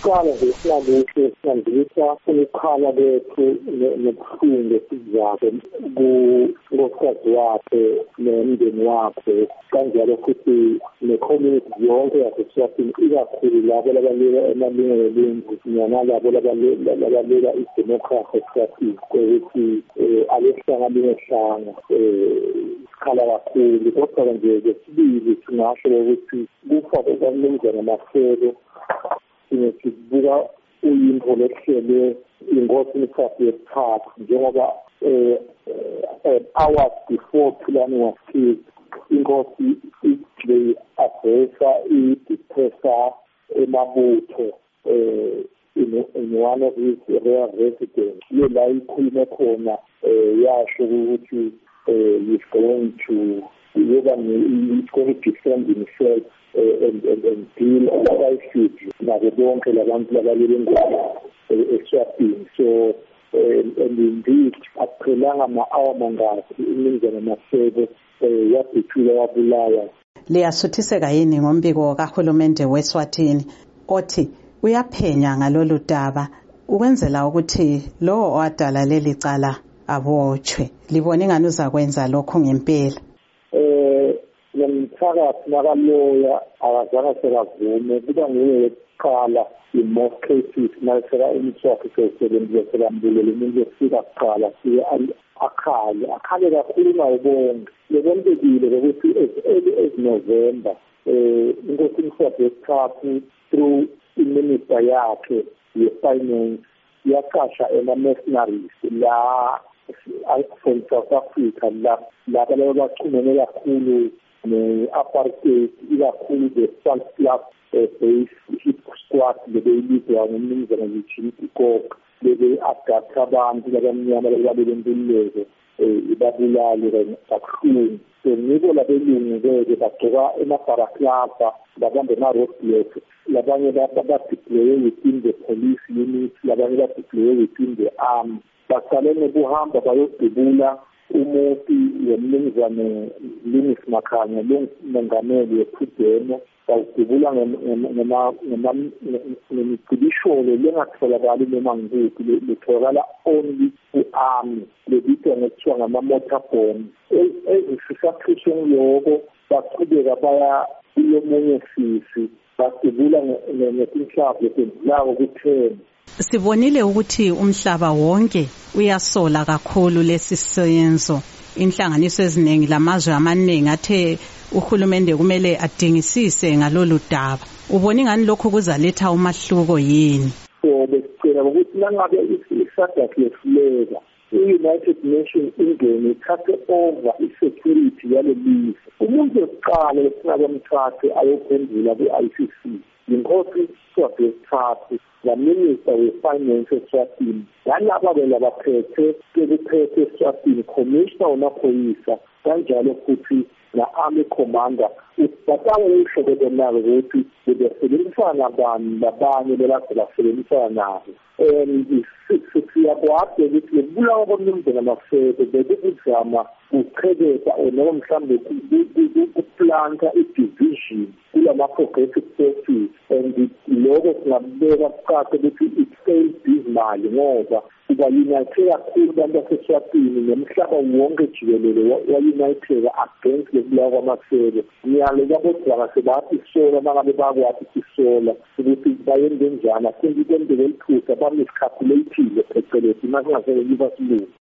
Okokuqala nje singabuhle sinandisa ukukhala kwethu nobuhlungu esizakhe kunkosikazi wakhe nomndeni wakhe kanjalo futhi ne-community yonke yaseSwatini ikakhulu labo labalela emalungelo lendlu nalabo labalela idemokhrasi eSwatini ukuthi alehlanga sikhala kakhulu kodwa nje ngesibili singasho ukuthi kufa kukamnumzane Mafele sibuka uyinto lehlele ingosi isikhathi yesithathu njengoba hours before Thulani was killed ingosi i-addressa i-depressor emabutho in one of his rare residents la ikhulume khona yasho ukuthi he's going to defend himself and deal with issues nabo bonke labantu labalele eSwatini. So and indeed akuphelanga ama-hour mangaki umnumzane Mafele yabhithula wabulawa. Liyasuthiseka yini ngombiko kahulumende weSwatini othi uyaphenya ngalolu daba ukwenzela ukuthi lo owadala leli cala abotshwe? Libona ingani uzakwenza lokho ngempela? Nomthakathi nakaloya akazange sekavume kuba nguye wokuqala in most cases naliseka imithwakhe seyisebenzisela mbulela umuntu efika kuqala siye akhale kakhulu nawo bonke lekontekile ukuthi as early as November inkosi iMswati yesithathu through iminister yakhe ye-finance yaqasha ama-mercenaries la from South Africa laba labachumene kakhulu ne-apartheid ikakhulu the-South Club base hip squad lebeyilizwa ngumnumzane Eugene Ikoka bebe-adatha abantu labamnyama labelentululeko ibabulale kabuhlungu. So ngibo labelungu-ke bagcoka emabharaklava babambe ama-roadblocks labanye badeploye within the police unit labanye badeploye within the army baqale ngokuhamba bayodubula umuti womnumzane Linus Makhanya longumongameli wePhudemo bawudubula ngemicibisholo lengatholakali noma ngikuphi litholakala only ku-army lebitwa ngokuthiwa ngama-motorbomb. Ezisisaphisheni yoko baqhubeka baya kuyomunye sisi badubula ngetinhlamvu ezendlulako ku-10. Sibonile ukuthi umhlaba wonke uyasola kakhulu lesi senzo. Inhlanganiso eziningi lamazwe amaningi athe uhulumende kumele adingisise ngalolu daba. Ubona ingani lokho kuzaletha umahluko yini? So besicela ukuthi nangabe isadat yehleka i-United Nations ingene ithathe over i-security yale lizwe. Umuntu wekuqala esingakamthathe ayophendula ku-ICC inkosi iMswati yesithathu la minister we-finance eSwatini nalaba-ke labaphethe kuphethe eSwatini commissioner wamaphoyisa kanjalo futhi na-army commander batawusho bebenabo ukuthi bebesebenzisana nabani labanye belade basebenzisana nabo. And siyakwazi ukuthi lebulawa komnumzane Mafele bekuzama ukuqhekeza noma mhlawumbe ukuplanta i-division kulama-progressive forces and lokho singabeka kuqaqe ukuthi it-failed dismally ngoba kuba-unithe kakhulu abantu baseSwatini nomhlaba wonke jikelele wa-unitheka against lebulawa kwaMafele. Ngiyalo babodwa sebathi isola nangabe bakwathi isola ukuthi bayenze njani. I think ikwenzeke eliphutha bamiscalculated phecelezi masingazeke liba silungu.